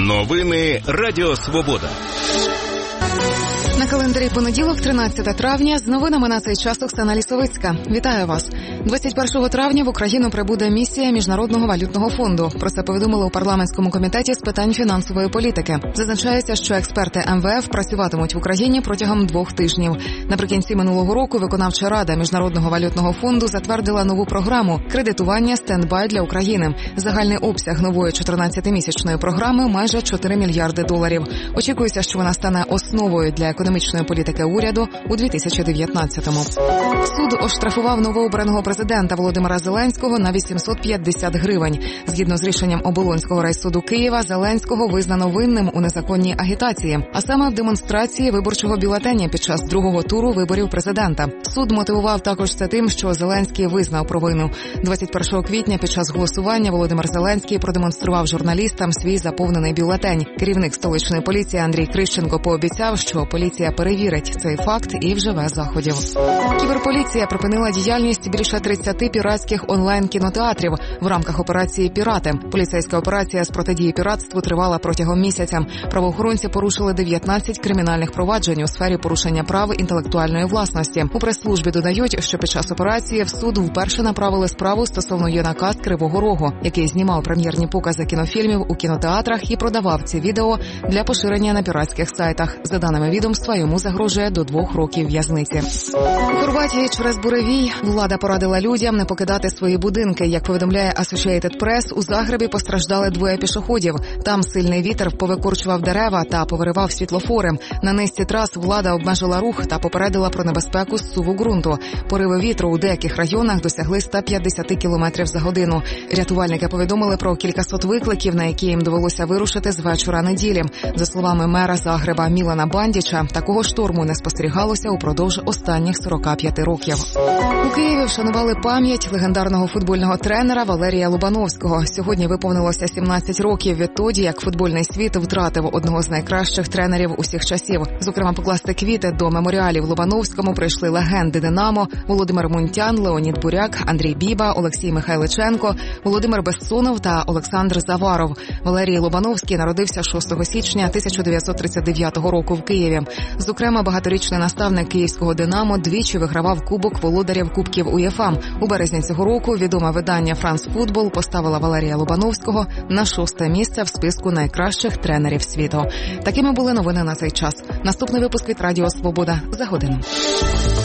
Новини Радіо Свобода. На календарі понеділок, 13 травня, з новинами на цей час Оксана Лісовицька. Вітаю вас. 21 травня в Україну прибуде місія Міжнародного валютного фонду. Про це повідомили у парламентському комітеті з питань фінансової політики. Зазначається, що експерти МВФ працюватимуть в Україні протягом 2 тижнів. Наприкінці минулого року виконавча рада Міжнародного валютного фонду затвердила нову програму кредитування стендбай для України. Загальний обсяг нової 14-місячної програми – майже 4 мільярди доларів. Очікується, що вона стане основою для економічної політики уряду у 2019-му. Суд оштрафував новообраного президента Володимира Зеленського на 850 гривень. Згідно з рішенням Оболонського райсуду Києва, Зеленського визнано винним у незаконній агітації, а саме в демонстрації виборчого бюлетеня під час другого туру виборів президента. Суд мотивував також це тим, що Зеленський визнав провину. 21 квітня під час голосування Володимир Зеленський продемонстрував журналістам свій заповнений бюлетень. Керівник столичної поліції Андрій Крищенко пообіцяв, що поліція перевірить цей факт і вживе заходів. Кіберполіція припинила діяльність більше 30 піратських онлайн-кінотеатрів в рамках операції «Пірати». Поліцейська операція з протидії піратству тривала протягом місяця. Правоохоронці порушили 19 кримінальних проваджень у сфері порушення прав інтелектуальної власності. У прес-службі додають, що під час операції в суд вперше направили справу стосовно юнака з Кривого Рогу, який знімав прем'єрні покази кінофільмів у кінотеатрах і продавав ці відео для поширення на піратських сайтах. За даними відомства, йому загрожує до 2 років в'язниці. У Хорватії через буревій влада порадила людям не покидати свої будинки. Як повідомляє Associated Press, у Загребі постраждали 2 пішоходів. Там сильний вітер повикорчував дерева та повиривав світлофори. На низці трас влада обмежила рух та попередила про небезпеку зсуву ґрунту. Пориви вітру у деяких районах досягли 150 км за годину. Рятувальники повідомили про кількасот викликів, на які їм довелося вирушити з вечора неділі. За словами мера Загреба Мілана Бандіча, такого шторму не спостерігалося упродовж останніх 45 років. У Києві вшанували пам'ять легендарного футбольного тренера Валерія Лобановського. Сьогодні виповнилося 17 років відтоді, як футбольний світ втратив одного з найкращих тренерів усіх часів. Зокрема, покласти квіти до меморіалів Лобановському прийшли легенди «Динамо» Володимир Мунтян, Леонід Буряк, Андрій Біба, Олексій Михайличенко, Володимир Безсонов та Олександр Заваров. Валерій Лобановський народився 6 січня 1939 року в Києві. Зокрема, багаторічний наставник київського «Динамо» двічі вигравав Кубок володарів Кубків УЄФА. У березні цього року відоме видання «Франс Футбол» поставило Валерія Лобановського на 6-те місце в списку найкращих тренерів світу. Такими були новини на цей час. Наступний випуск від Радіо Свобода за годину.